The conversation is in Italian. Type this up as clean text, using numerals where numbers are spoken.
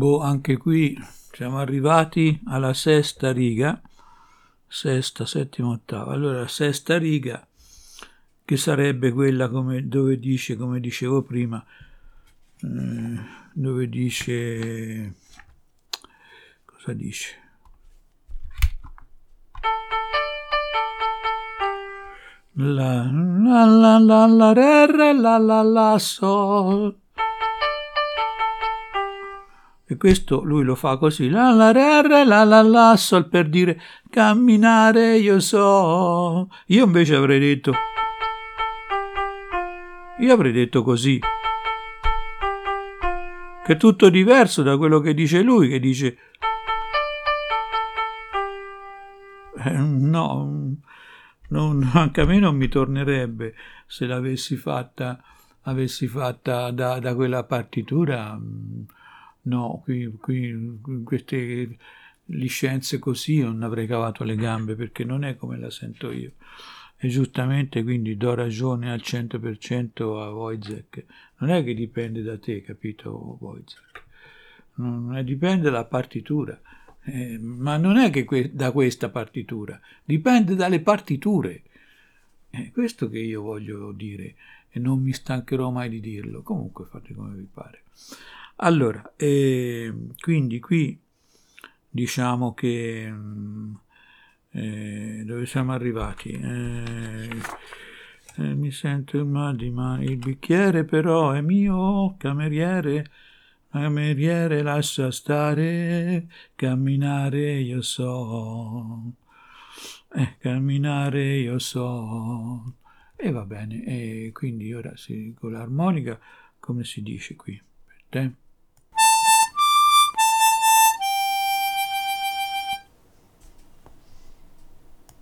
Anche qui siamo arrivati alla sesta riga, sesta, settima, ottava. Allora, la sesta riga, che sarebbe quella dove dice, come dicevo prima, dove dice, cosa dice? La re, la sol. E questo lui lo fa così, la re, la sol, per dire camminare io so. Io invece avrei detto così, che è tutto diverso da quello che dice lui, che dice no, anche a me non mi tornerebbe se l'avessi fatta da quella partitura. No, qui queste licenze così non avrei cavato le gambe, perché non è come la sento io. E giustamente quindi do ragione al 100% a Wojciech. Non è che dipende da te, capito, Wojciech? Dipende dalla partitura. Ma non è che da questa partitura, dipende dalle partiture. È questo che io voglio dire e non mi stancherò mai di dirlo. Comunque fate come vi pare. Allora, quindi qui diciamo che dove siamo arrivati? Mi sento il bicchiere però è mio, cameriere, lascia stare, camminare io so, camminare io so. E va bene, e quindi ora con l'armonica, come si dice qui per te?